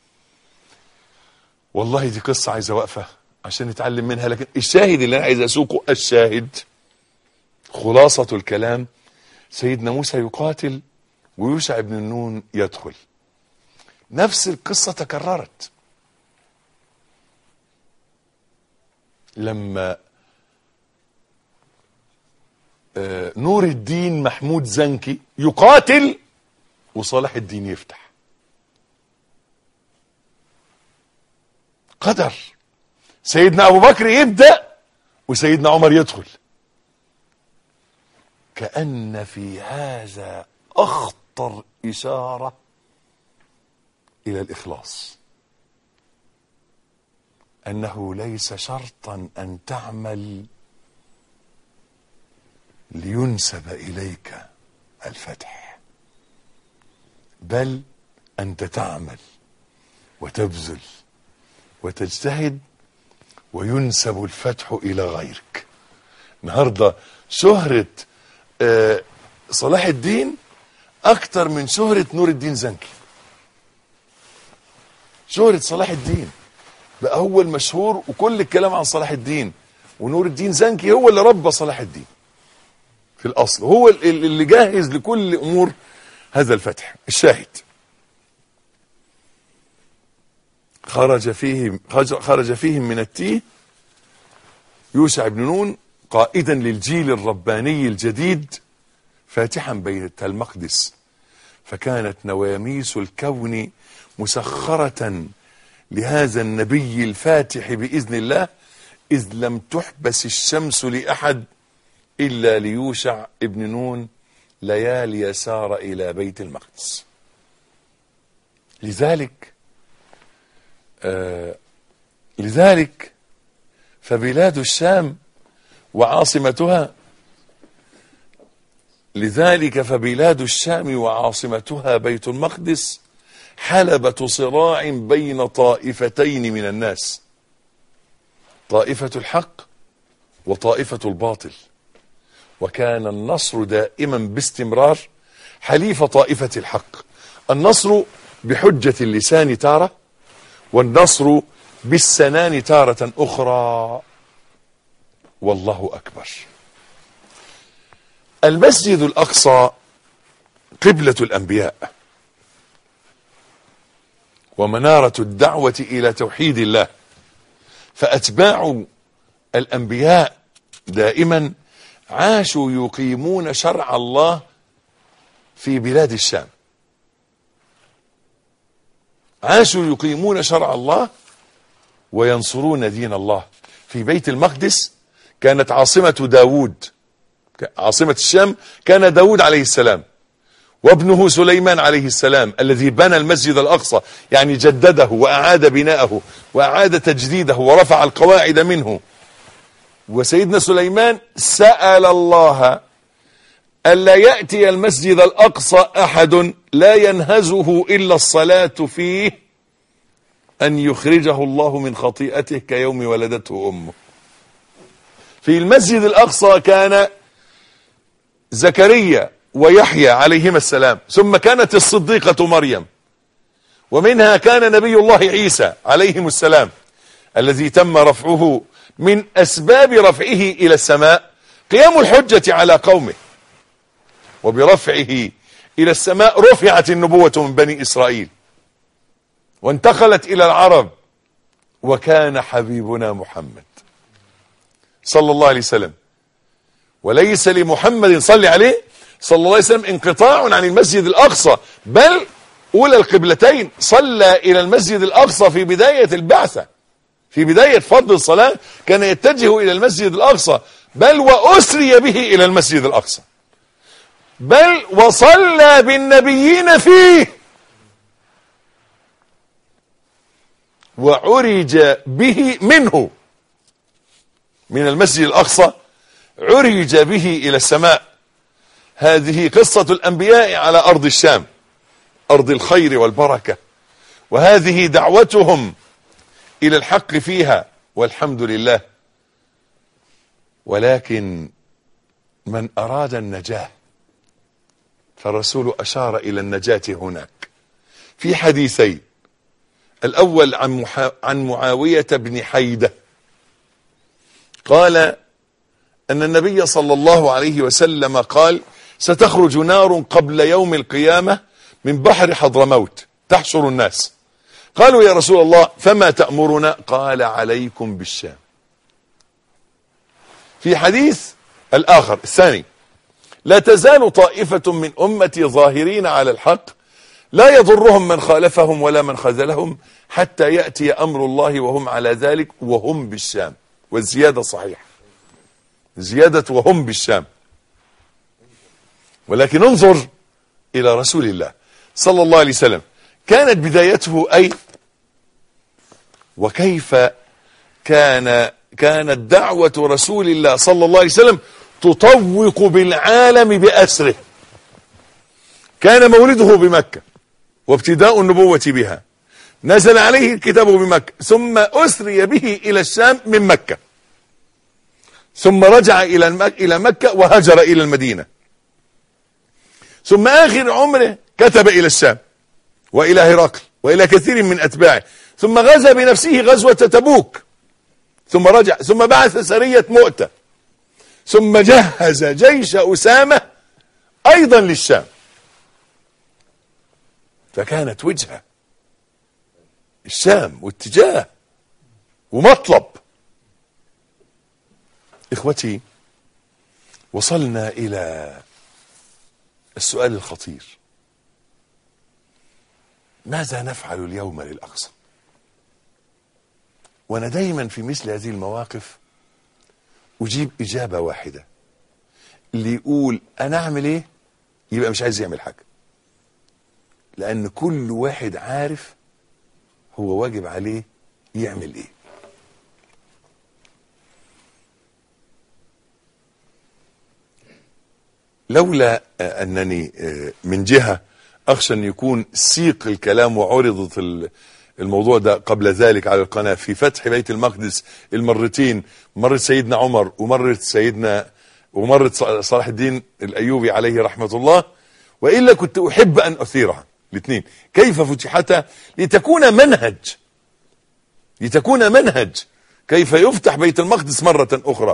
Speaker 2: والله دي قصة عايزة وقفة عشان نتعلم منها، لكن الشاهد اللي أنا عايز أسوقه، الشاهد خلاصة الكلام، سيدنا موسى يقاتل ويوشع بن نون يدخل. نفس القصة تكررت لما آه نور الدين محمود زنكي يقاتل وصلاح الدين يفتح. قدر. سيدنا أبو بكر يبدأ وسيدنا عمر يدخل. كأن في هذا أخطر إشارة إلى الإخلاص، أنه ليس شرطا أن تعمل لينسب إليك الفتح، بل أنت تعمل وتبذل وتجتهد وينسب الفتح إلى غيرك. النهاردة شهرة آه صلاح الدين أكتر من شهرة نور الدين زنكي. شهرة صلاح الدين بقى هو المشهور، وكل الكلام عن صلاح الدين، ونور الدين زنكي هو اللي ربى صلاح الدين في الأصل، هو اللي جاهز لكل أمور هذا الفتح. الشاهد خرج فيهم خرج فيهم من التيه يوشع بن نون قائدا للجيل الرباني الجديد، فاتحا بيت المقدس، فكانت نواميس الكون مسخرة لهذا النبي الفاتح بإذن الله، إذ لم تحبس الشمس لأحد إلا ليوشع ابن نون ليالي سار إلى بيت المقدس. لذلك آه لذلك فبلاد الشام وعاصمتها لذلك فبلاد الشام وعاصمتها بيت المقدس حلبة صراع بين طائفتين من الناس، طائفة الحق وطائفة الباطل، وكان النصر دائما باستمرار حليف طائفة الحق. النصر بحجة اللسان تارة، والنصر بالسنان تارة أخرى. والله أكبر. المسجد الأقصى قبلة الأنبياء ومنارة الدعوة إلى توحيد الله، فأتباع الأنبياء دائما عاشوا يقيمون شرع الله في بلاد الشام، عاشوا يقيمون شرع الله وينصرون دين الله. في بيت المقدس كانت عاصمة داود، عاصمة الشام كان داود عليه السلام، وابنه سليمان عليه السلام الذي بنى المسجد الأقصى، يعني جدده وأعاد بناءه وأعاد تجديده ورفع القواعد منه. وسيدنا سليمان سأل الله ألا يأتي المسجد الأقصى أحد لا ينهزه إلا الصلاة فيه، أن يخرجه الله من خطيئته كيوم ولدته أمه. في المسجد الأقصى كان زكريا ويحيى عليهما السلام، ثم كانت الصديقة مريم، ومنها كان نبي الله عيسى عليهم السلام الذي تم رفعه من أسباب رفعه إلى السماء قيام الحجة على قومه، وبرفعه إلى السماء رفعت النبوة من بني إسرائيل وانتقلت إلى العرب، وكان حبيبنا محمد صلى الله عليه وسلم. وليس لمحمد صلى عليه صلى الله عليه وسلم انقطاع عن المسجد الأقصى، بل أولى القبلتين صلى إلى المسجد الأقصى في بداية البعثة، في بداية فضل الصلاة كان يتجه إلى المسجد الأقصى، بل وأسري به إلى المسجد الأقصى، بل وصلى بالنبيين فيه، وعرج به منه من المسجد الأقصى، عرج به إلى السماء. هذه قصة الأنبياء على أرض الشام، أرض الخير والبركة، وهذه دعوتهم إلى الحق فيها، والحمد لله. ولكن من أراد النجاة فالرسول أشار إلى النجاة هناك في حديثين. الأول عن, محا... عن معاوية بن حيدة قال أن النبي صلى الله عليه وسلم قال: ستخرج نار قبل يوم القيامة من بحر حضرموت تحشر الناس. قالوا: يا رسول الله فما تأمرنا؟ قال: عليكم بالشام. في حديث الآخر الثاني: لا تزال طائفة من أمتي ظاهرين على الحق لا يضرهم من خالفهم ولا من خذلهم حتى يأتي أمر الله وهم على ذلك وهم بالشام. والزيادة صحيحة، زيادة وهم بالشام. ولكن انظر إلى رسول الله صلى الله عليه وسلم، كانت بدايته أي وكيف كان كانت دعوة رسول الله صلى الله عليه وسلم تطوق بالعالم بأسره. كان مولده بمكة وابتداء النبوة بها، نزل عليه الكتاب بمكة، ثم أسري به إلى الشام من مكة، ثم رجع إلى إلى مكة وهاجر إلى المدينة، ثم آخر عمره كتب إلى الشام وإلى هرقل وإلى كثير من أتباعه، ثم غزا بنفسه غزوة تبوك، ثم رجع، ثم بعث سرية مؤتة، ثم جهز جيش أسامة أيضا للشام. فكانت وجهة الشام واتجاه ومطلب. إخوتي، وصلنا إلى السؤال الخطير: ماذا نفعل اليوم للأقصى؟ وأنا دايما في مثل هذه المواقف أجيب إجابة واحدة. اللي يقول أنا أعمل إيه يبقى مش عايز يعمل حاجة، لأن كل واحد عارف هو واجب عليه يعمل إيه. لولا أنني من جهة أخشى أن يكون سيق الكلام وعرضت الموضوع ده قبل ذلك على القناة في فتح بيت المقدس المرتين، مرة سيدنا عمر ومرة سيدنا ومرة صلاح الدين الأيوبي عليه رحمة الله، وإلا كنت أحب أن أثيرها الاثنين. كيف فتحتها لتكون منهج، لتكون منهج كيف يفتح بيت المقدس مرة أخرى.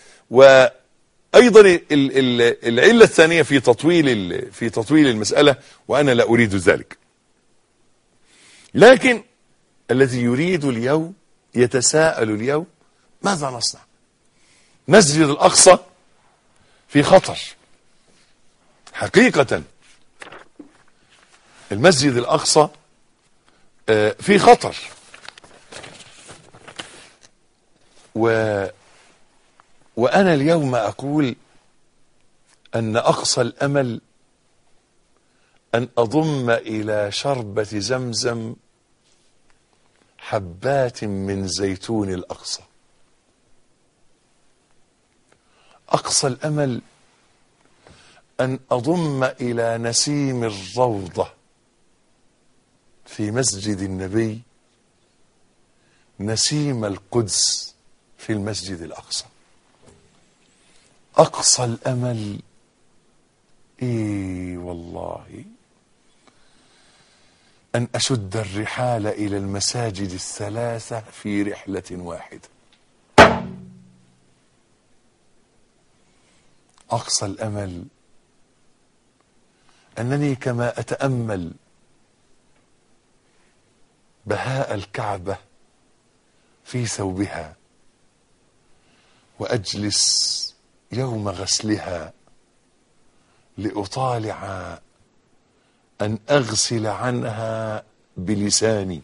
Speaker 2: وأيضا العلة الثانية في تطويل في تطويل المسألة، وأنا لا أريد ذلك، لكن الذي يريد اليوم يتساءل اليوم: ماذا نصنع؟ مسجد الأقصى في خطر حقيقة، المسجد الأقصى في خطر. و وأنا اليوم أقول أن أقصى الأمل أن أضم إلى شربة زمزم حبات من زيتون الأقصى. أقصى الأمل أن أضم إلى نسيم الروضة في مسجد النبي نسيم القدس في المسجد الأقصى. أقصى الأمل إيه والله أن أشد الرحال إلى المساجد الثلاثة في رحلة واحدة. أقصى الأمل أنني كما أتأمل بهاء الكعبة في ثوبها وأجلس يوم غسلها لأطالع أن أغسل عنها بلساني،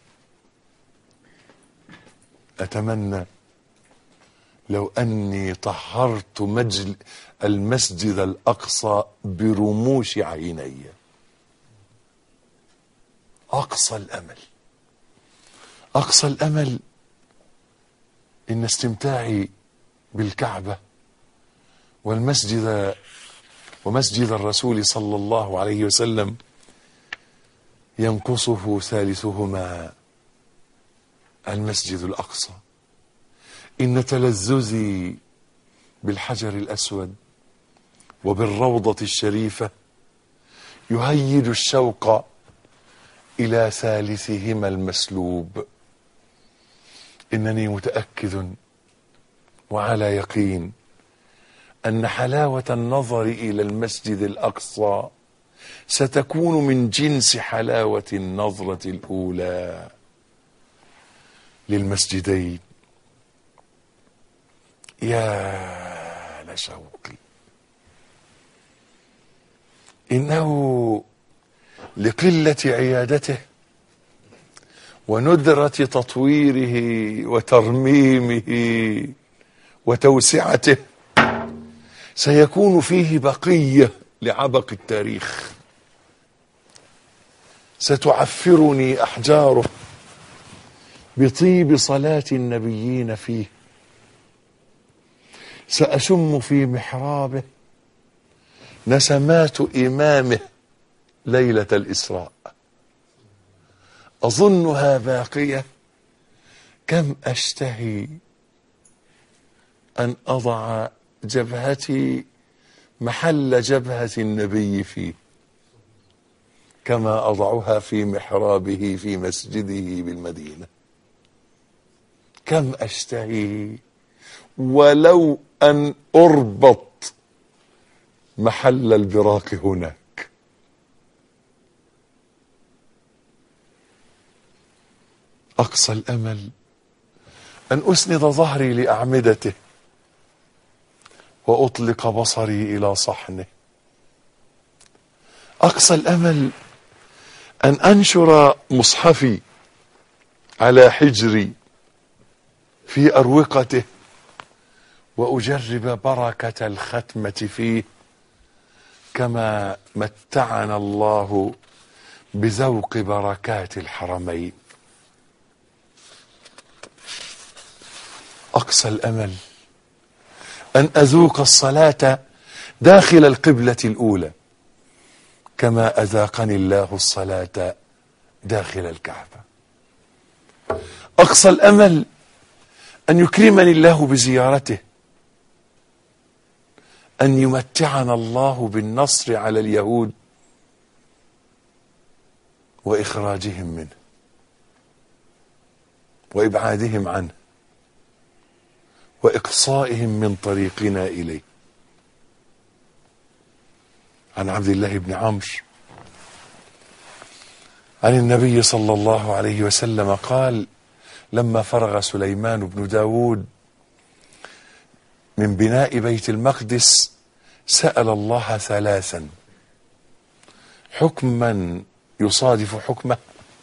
Speaker 2: أتمنى لو أني طهرت مجل المسجد الأقصى برموش عيني. أقصى الأمل أقصى الأمل إن استمتاعي بالكعبة والمسجد ومسجد الرسول صلى الله عليه وسلم ينقصه ثالثهما المسجد الأقصى. إن تلذذي بالحجر الأسود وبالروضة الشريفة يهيج الشوق إلى ثالثهما المسلوب. إنني متأكد وعلى يقين أن حلاوة النظر إلى المسجد الأقصى ستكون من جنس حلاوة النظرة الأولى للمسجدين. يا لشوقي، إنه لقلة عيادته وندرة تطويره وترميمه وتوسعته سيكون فيه بقية لعبق التاريخ، ستعفرني أحجاره بطيب صلاة النبيين فيه، سأشم في محرابه نسمات إمامه ليلة الإسراء، أظنها باقية. كم أشتهي أن أضع جبهتي محل جبهة النبي فيه، كما أضعها في محرابه في مسجده بالمدينة. كم أشتهي ولو أن أربط محل البراق هناك. أقصى الأمل أن أسند ظهري لأعمدته وأطلق بصري إلى صحنه. أقصى الأمل أن أنشر مصحفي على حجري في أروقته وأجرب بركة الختمة فيه، كما متعنا الله بذوق بركات الحرمين. أقصى الأمل أن أذوق الصلاة داخل القبلة الأولى كما أذاقني الله الصلاة داخل الكعبة. أقصى الأمل أن يكرمني الله بزيارته، أن يمتعنا الله بالنصر على اليهود وإخراجهم منه وإبعادهم عنه وإقصائهم من طريقنا إليه. عن عبد الله بن عمرو عن النبي صلى الله عليه وسلم قال: لما فرغ سليمان بن داود من بناء بيت المقدس سأل الله ثلاثا: حكما يصادف حكمه،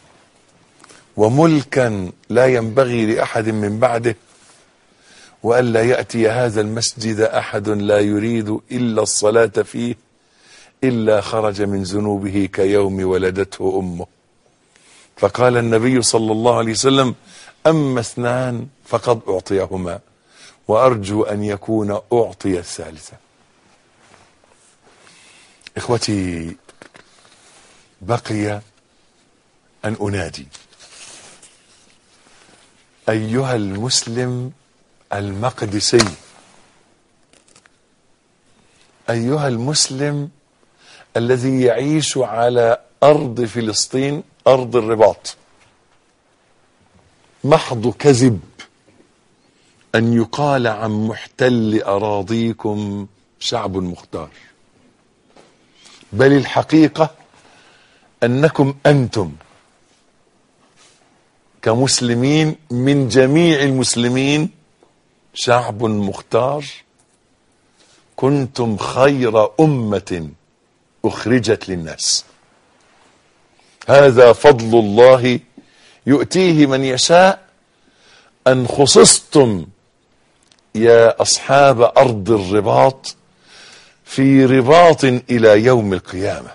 Speaker 2: وملكا لا ينبغي لأحد من بعده، وألا يأتي هذا المسجد أحد لا يريد إلا الصلاة فيه إلا خرج من ذنوبه كيوم ولدته أمه. فقال النبي صلى الله عليه وسلم: أما اثنان فقد أعطيهما، وأرجو أن يكون أعطي الثالثة. إخوتي، بقي أن أنادي: أيها المسلم المقدسي، أيها المسلم الذي يعيش على أرض فلسطين، أرض الرباط، محض كذب أن يقال عن محتل أراضيكم شعب مختار. بل الحقيقة أنكم أنتم كمسلمين من جميع المسلمين شعب مختار، كنتم خير أمة أخرجت للناس. هذا فضل الله يؤتيه من يشاء، أن خصصتم يا أصحاب أرض الرباط في رباط إلى يوم القيامة.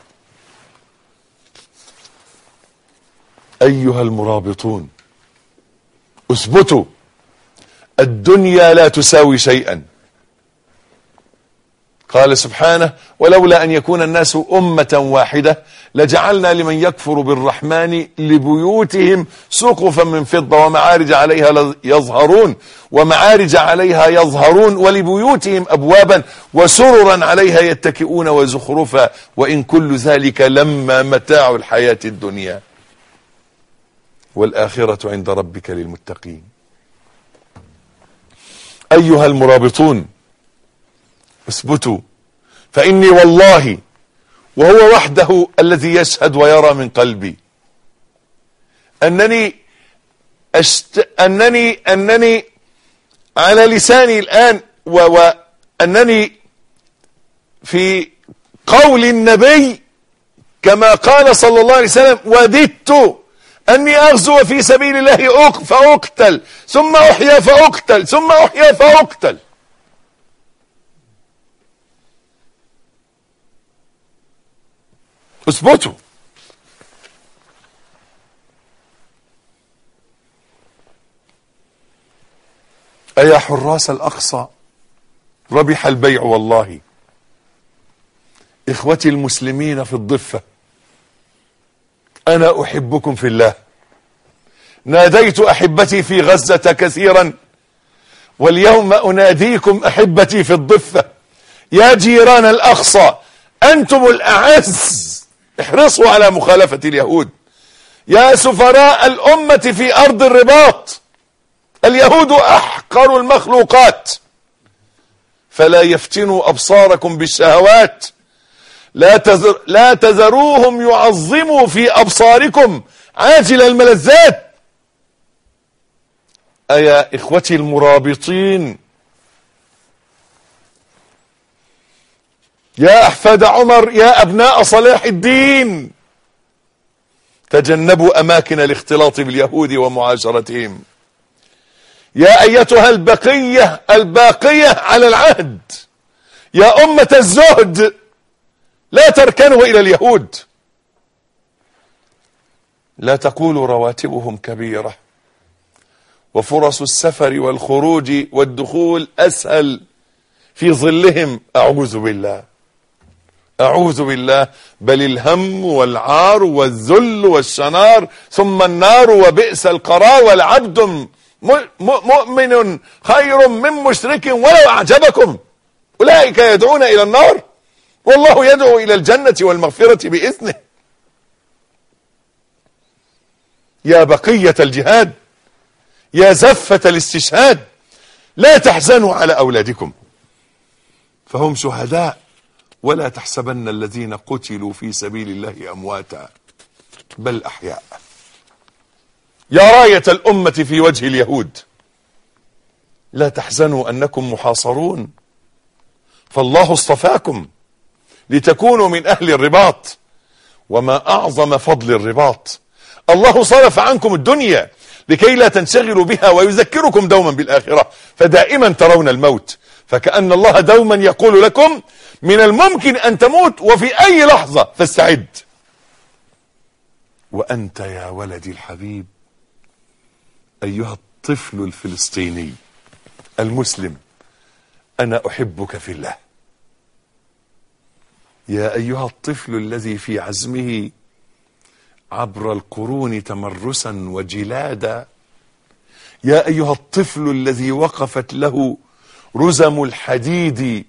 Speaker 2: أيها المرابطون اثبتوا، الدنيا لا تساوي شيئا. قال سبحانه: ولولا أن يكون الناس أمة واحدة لجعلنا لمن يكفر بالرحمن لبيوتهم سقفا من فضة ومعارج عليها يظهرون ومعارج عليها يظهرون ولبيوتهم أبوابا وسررا عليها يتكئون وزخرفا وإن كل ذلك لما متاع الحياة الدنيا والآخرة عند ربك للمتقين. أيها المرابطون اثبتوا، فإني والله وهو وحده الذي يشهد ويرى من قلبي أنني أشت... أنني أنني على لساني الآن و... وأنني في قول النبي كما قال صلى الله عليه وسلم: وددت أني أغزو في سبيل الله فأقتل ثم أحيا فأقتل ثم أحيا فأقتل. اثبتوا. أيا حراس الأقصى ربح البيع والله. إخوتي المسلمين في الضفة، أنا أحبكم في الله. ناديت أحبتي في غزة كثيرا، واليوم أناديكم أحبتي في الضفة. يا جيران الأقصى أنتم الأعز، احرصوا على مخالفة اليهود. يا سفراء الأمة في أرض الرباط، اليهود أحقر المخلوقات، فلا يفتنوا أبصاركم بالشهوات. لا, تذر لا تذروهم يعظموا في أبصاركم عاجل الملذات. أيا إخوتي المرابطين، يا أحفاد عمر، يا أبناء صلاح الدين، تجنبوا أماكن الاختلاط باليهود ومعاشرتهم. يا أيتها البقية الباقية على العهد، يا أمة الزهد، لا تركنوا إلى اليهود. لا تقولوا رواتبهم كبيرة وفرص السفر والخروج والدخول أسهل في ظلهم. أعوذ بالله، أعوذ بالله. بل الهم والعار والذل والشنار ثم النار وبئس القرار، والعبد مؤمن خير من مشرك ولو أعجبكم. أولئك يدعون إلى النار والله يدعو إلى الجنة والمغفرة بإذنه. يا بقية الجهاد، يا زفة الاستشهاد، لا تحزنوا على أولادكم فهم شهداء، ولا تحسبن الذين قتلوا في سبيل الله أمواتا بل أحياء. يا راية الأمة في وجه اليهود، لا تحزنوا أنكم محاصرون، فالله اصطفاكم لتكونوا من أهل الرباط. وما أعظم فضل الرباط، الله صرف عنكم الدنيا لكي لا تنشغلوا بها ويذكركم دوما بالآخرة، فدائما ترون الموت، فكأن الله دوما يقول لكم من الممكن أن تموت وفي أي لحظة فاستعد. وأنت يا ولدي الحبيب أيها الطفل الفلسطيني المسلم، أنا أحبك في الله. يا أيها الطفل الذي في عزمه عبر القرون تمرسا وجلادا، يا أيها الطفل الذي وقفت له رزم الحديد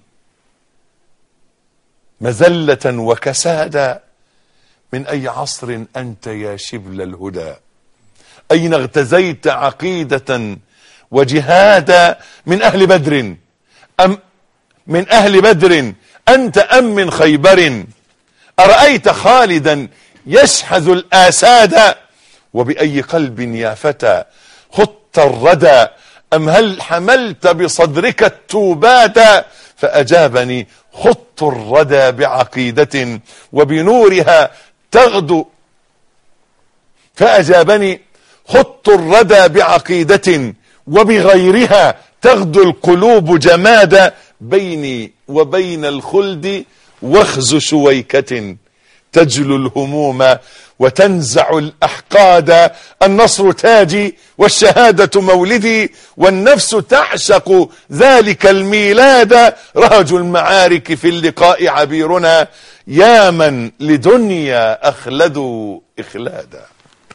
Speaker 2: مذلة وكسادا، من أي عصر أنت يا شبل الهدى؟ أين اغتزيت عقيدة وجهادا؟ من أهل بدر أم من أهل بدر أنت أم من خيبر؟ أرأيت خالدا يشحذ الآساد؟ وبأي قلب يا فتى خضت الردى؟ أم هل حملت بصدرك التوباد؟ فأجابني خضت الردى بعقيدة وبنورها تغدو فأجابني خضت الردى بعقيدة وبغيرها تغدو القلوب جمادا. بيني وبين الخلد وخز شويكة تجلو الهموم وتنزع الأحقاد. النصر تاجي والشهادة مولدي والنفس تعشق ذلك الميلاد. رهج المعارك في اللقاء عبيرنا يا من لدنيا أخلدوا إخلادا.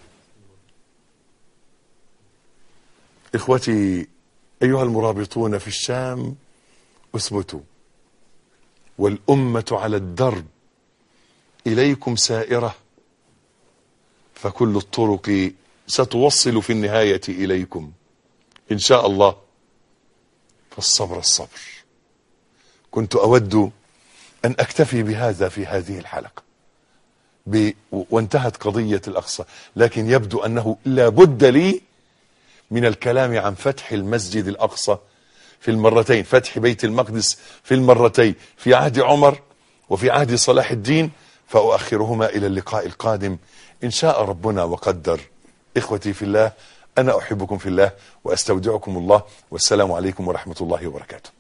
Speaker 2: إخوتي أيها المرابطون في الشام، اثبتوا والأمة على الدرب، إليكم سائرة، فكل الطرق ستوصل في النهاية إليكم إن شاء الله. فالصبر الصبر. كنت أود أن أكتفي بهذا في هذه الحلقة ب... وانتهت قضية الأقصى، لكن يبدو أنه لا بد لي من الكلام عن فتح المسجد الأقصى في المرتين، فتح بيت المقدس في المرتين، في عهد عمر وفي عهد صلاح الدين، فأؤخرهما إلى اللقاء القادم إن شاء ربنا وقدر. إخوتي في الله، أنا أحبكم في الله وأستودعكم الله، والسلام عليكم ورحمة الله وبركاته.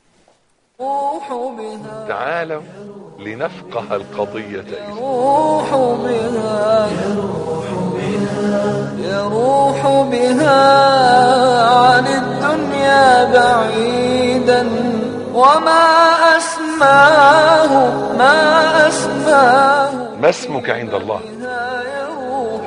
Speaker 2: تعالوا لنفقه القضية.
Speaker 1: يروح بها يروح بها عن الدنيا بعيدا، وما أسماه ما أسماه.
Speaker 2: ما اسمك عند الله؟
Speaker 1: يروح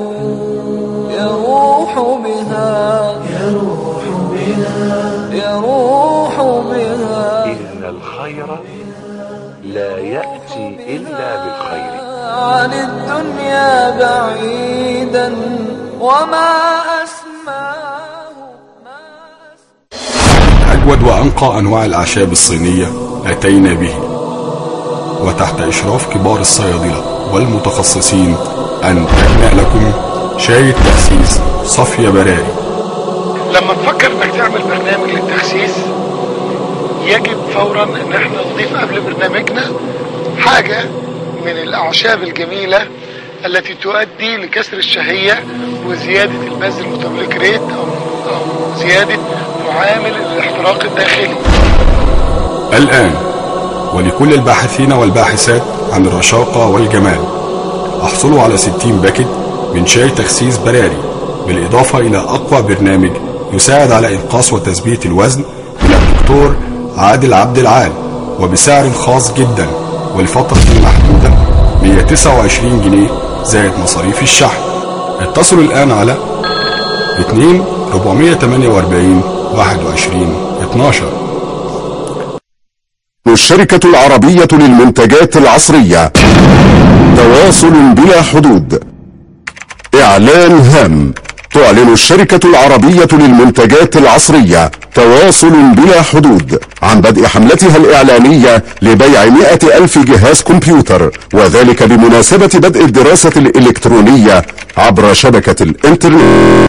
Speaker 1: يروح بها يروح بها يروح بها.
Speaker 2: إن الخير لا يأتي إلا بالخير.
Speaker 1: عن الدنيا بعيدا، وما أسماه ما أسماه.
Speaker 3: أجود وأنقى أنواع الأعشاب الصينية أتينا به، وتحت إشراف كبار الصيادلة والمتخصصين أن تهنأ لكم شاي التخسيس صفية براري.
Speaker 4: لما نفكر انك تعمل برنامج للتخسيس، يجب فورا ان احنا نضيف قبل برنامجنا حاجة من الاعشاب الجميلة التي تؤدي لكسر الشهية وزيادة الباز الميتابوليك ريت او, أو زيادة معامل الاحتراق الداخلي.
Speaker 3: الآن ولكل الباحثين والباحثات عن الرشاقة والجمال، احصلوا على ستين باكت من شاي تخسيس براري، بالإضافة إلى أقوى برنامج يساعد على إنقاص وتثبيت الوزن من الدكتور عادل عبد العال، وبسعر خاص جدا ولفترة محدودة مئة وتسعة وعشرين جنيه زائد مصاريف الشحن. اتصلوا الآن على اتنين أربعمائة وثمانية وأربعين واحد وعشرين اثناشر.
Speaker 5: الشركة العربية للمنتجات العصرية، تواصل بلا حدود. إعلان هام. تعلن الشركة العربية للمنتجات العصرية تواصل بلا حدود عن بدء حملتها الإعلانية لبيع مئة ألف جهاز كمبيوتر، وذلك بمناسبة بدء الدراسة الإلكترونية عبر شبكة الإنترنت.